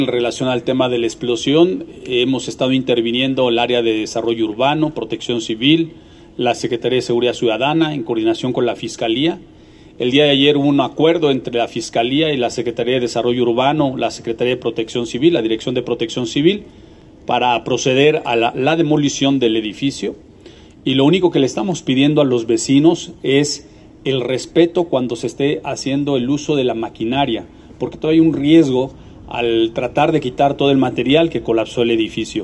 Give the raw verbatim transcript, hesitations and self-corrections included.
En relación al tema de la explosión, hemos estado interviniendo el área de desarrollo urbano, protección civil, la Secretaría de Seguridad Ciudadana, en coordinación con la Fiscalía. El día de ayer hubo un acuerdo entre la Fiscalía y la Secretaría de Desarrollo Urbano, la Secretaría de Protección Civil, la Dirección de Protección Civil, para proceder a la, la demolición del edificio. Y lo único que le estamos pidiendo a los vecinos es el respeto cuando se esté haciendo el uso de la maquinaria, porque todavía hay un riesgo al tratar de quitar todo el material que colapsó el edificio.